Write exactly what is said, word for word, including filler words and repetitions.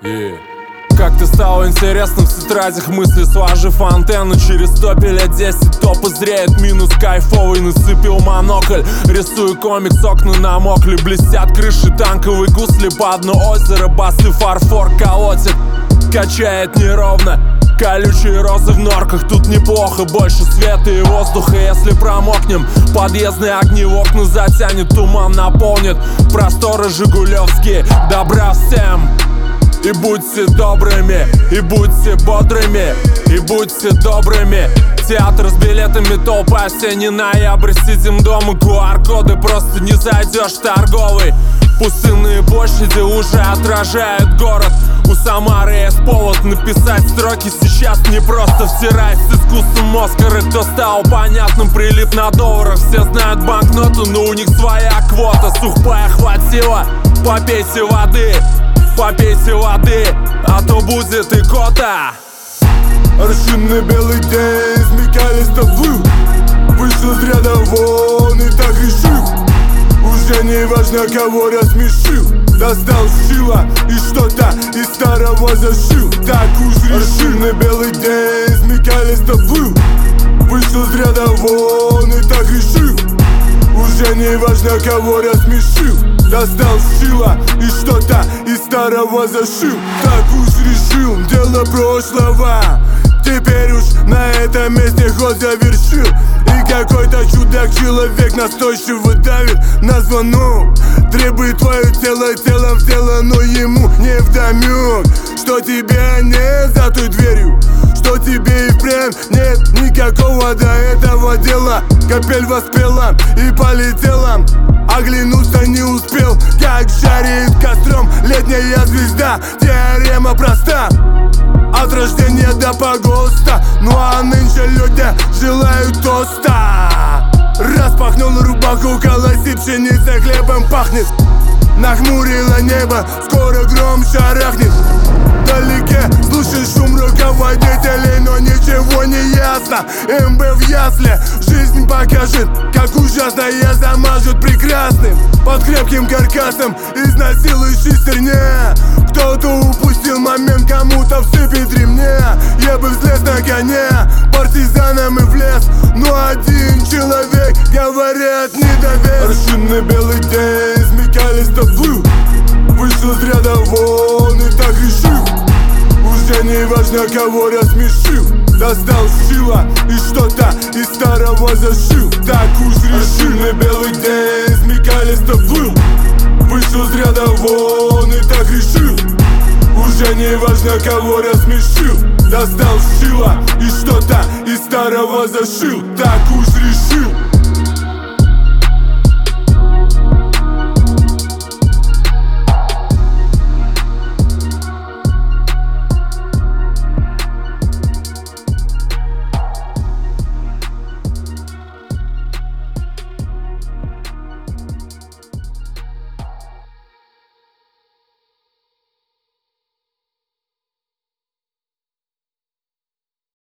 Yeah. Как ты стал интересным в тетрадях мысли, сложив антенну. Через сто лет десять топы зреет, минус кайфовый. Насыпил монокль, рисую комикс, окна намокли. Блестят крыши, танковые гусли по дну озера. Басы фарфор колотит, качает неровно. Колючие розы в норках, тут неплохо. Больше света и воздуха, если промокнем. Подъездные огни в окна затянет, туман наполнит просторы жигулевские. Добра всем! И будьте добрыми, и будьте бодрыми, и будьте добрыми. Театр с билетами, толпа, осенний ноябрь. Сидим дома, ку ар коды, просто не зайдешь в торговый. Пустынные площади уже отражают город. У Самары есть повод написать строки. Сейчас не просто втирать с искусством Оскара. Кто стал понятным, прилип на долларах. Все знают банкноту, но у них своя квота. Сухпая хватило, попейте воды. Попейте воды, а то будет икота. Аршинный белый день, смекались тобою. Вышел из ряда вон и так решил. Уже не важно, кого рассмешил. Достал шило и что-то из старого зашил. Так уж решил. Аршинный белый день, смекались тобою. Вышел из ряда вон и так решил. Уже не важно, кого рассмешил. Достал шило и что-то из старого зашил. Так уж решил, дело прошлого. Теперь уж на этом месте ход завершил. И какой-то чудак-человек настойчиво давит на звонок. Требует твое тело, телом в тело, но ему не вдомек, что тебя нет за той дверью, что тебе и впрямь нет никакого до этого дела. Капель воспела и полетела, оглянуться не успел, как жарит костром летняя звезда. Теорема проста, от рождения до погоста. Ну а нынче люди желают тоста. Распахнул рубаху, колоси пшеница, хлебом пахнет. Нахмурило небо, скоро гром шарахнет. Вдалеке слушай шум руководителей, но ничего не ясно. эм бэ в ясле, жизнь покажет, как ужасно я замажут прекрасным. Под крепким каркасом изнасилуй шестерня. Кто-то упустил момент, кому-то всыпет ремня. Я бы взлез на коня, партизаном и в лес, но один человек, говорят, не довез. Аршинный белый день, смекались тобою. Вышел из ряда вон и так решил. Уже не важно, кого рассмешил. Достал шило и что-то из старого зашил. Так уж решил. Аршинный белый день, смекались тобою. Вышел из ряда вон и так решил. Уже не важно, кого рассмешил. Достал шило и что-то из старого зашил. Так уж решил.